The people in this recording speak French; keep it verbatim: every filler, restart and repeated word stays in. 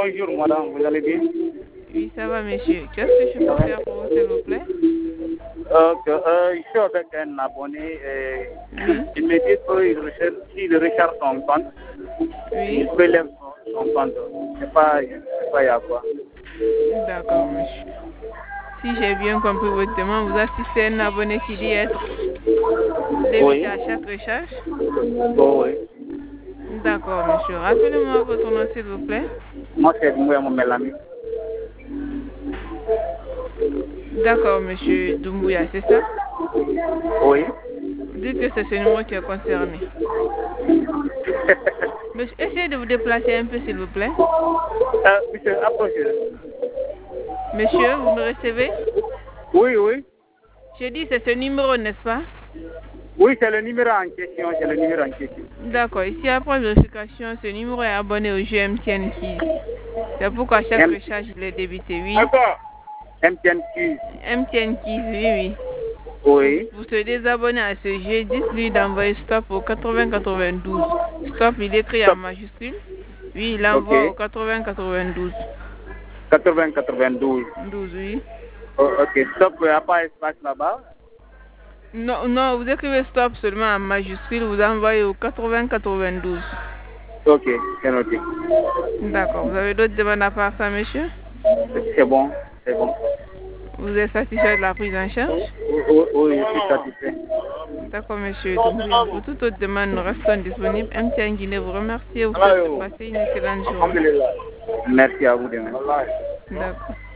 bonjour madame, vous allez bien? Oui, ça va monsieur. Qu'est-ce que je peux faire pour vous, s'il vous plaît? Ok, euh, je suis avec un abonné et oui. il me dit qu'il recherche, il recherche son compte. Oui. Il prélève son, son compte. Je ne sais pas, je sais pas il y a quoi. D'accord monsieur. Si j'ai bien compris votre demande, vous assistez à un abonné qui dit être débité Oui. à chaque recharge? Oh, oui. D'accord monsieur. Rappelez-moi votre nom s'il vous plaît. Moi c'est Doumbouya Momelami. D'accord monsieur Doumbouya, c'est ça? Oui. Vous dites que c'est ce numéro qui est concerné. Monsieur, essayez de vous déplacer un peu s'il vous plaît. Euh, monsieur, approchez. Monsieur, vous me recevez? Oui, oui. J'ai dit c'est ce numéro, n'est-ce pas? Oui, c'est le numéro en question, c'est le numéro en question. D'accord. Ici, après vérification, ce numéro est abonné au jeu M T N Keys. C'est pourquoi chaque M... recharge, il est débité, oui. M T N Keys. M T N Keys, oui, oui. Oui. Vous se désabonnez à ce jeu, dites-lui d'envoyer stop au quatre-vingts quatre-vingt-douze. Stop, il est écrit en majuscule. Oui, il envoie Ok. au quatre-vingts quatre-vingt-douze. quatre-vingts quatre-vingt-douze. douze, oui. Oh, ok, stop, il n'y a pas espace là-bas. Non, non, vous écrivez stop seulement en majuscule, vous envoyez au quatre-vingts quatre-vingt-douze. Ok, c'est noté. D'accord. Vous avez d'autres demandes à part ça, monsieur? C'est bon, c'est bon. Vous êtes satisfait de la prise en charge? Oui, oui, je suis satisfait. D'accord, monsieur. Donc, pour toute autre demande, nous restons disponibles. M T N Guinée vous remercie et vous souhaite de passer une excellente journée. Merci à vous demain. D'accord.